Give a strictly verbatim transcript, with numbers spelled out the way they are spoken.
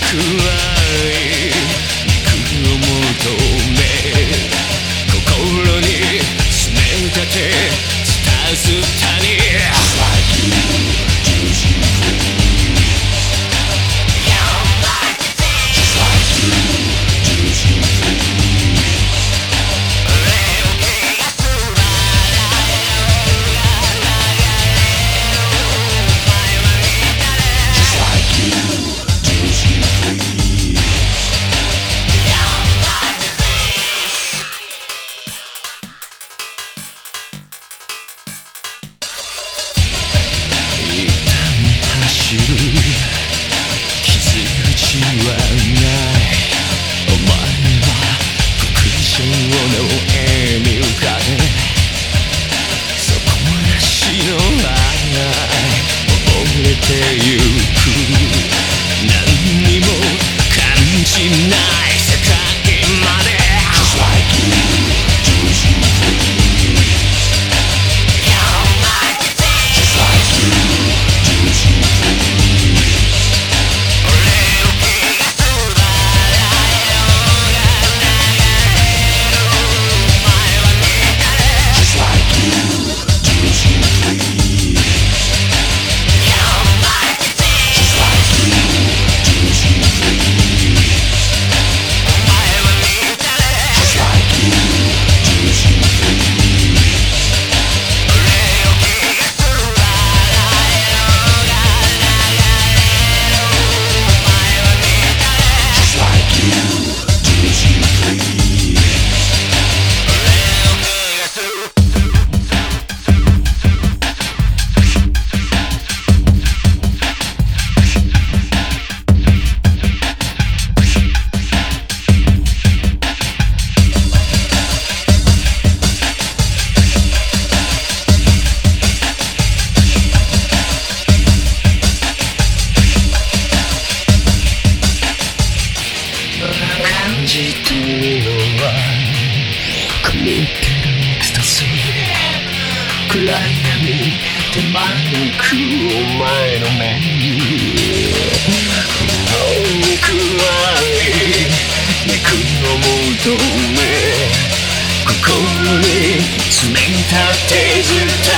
く愛肉を求め心に詰め立て伝す谷 Just like you, juicy free Just like you, juicy free Just like you, juicy free走る傷口はないお前は極上の笑み浮かべそこなしの愛溺れてゆく何にも感じない世界まで Just like you, juicy free Just like you, juicy free Just like you, juicy free Just like you, juicy free Just like you, juicy free Just like you, juicy free感じてるのは込み入ってるエクスタシー暗い闇手招くお前の目に肉愛肉を求め心に詰めた手伝